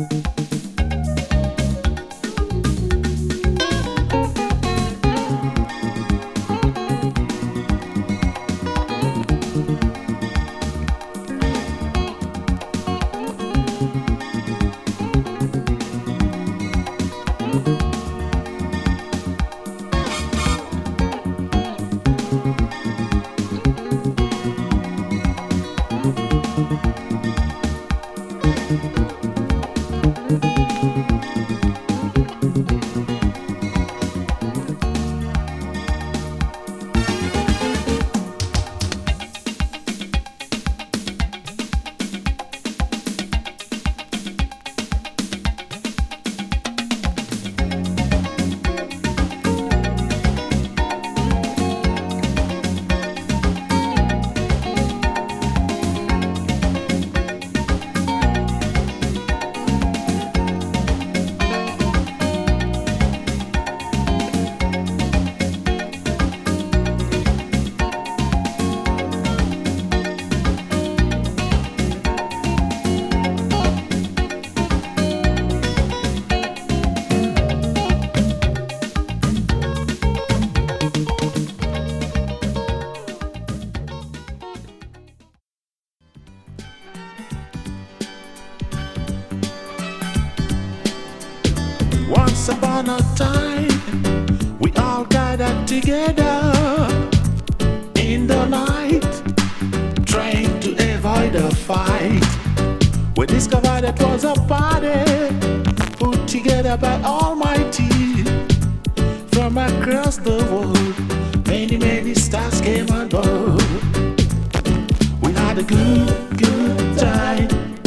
Once upon a time, we all gathered together in the night, trying to avoid a fight. We discovered it was a party put together by Almighty from across the world. Many, many stars came on board. We had a good, good time.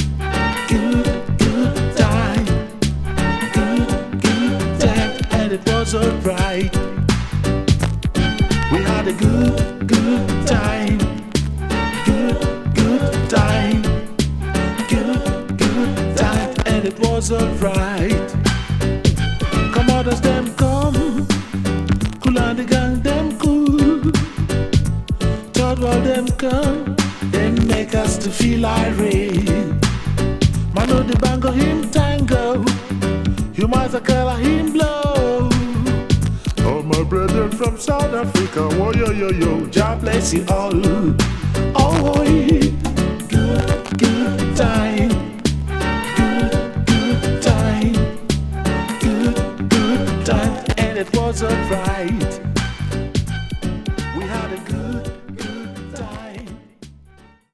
Good time. Good time. And it was alright. We had a good, good time. Good time. Good time. And it was alright. Come on, as them come. Cool and the gang, them cool. Third world, them come. Them make us to feel irate. Mano the bango, him tango. You must a him blow. Oh, my brethren from South Africa. Whoa, yo, yo, yo. God bless you all. Oh,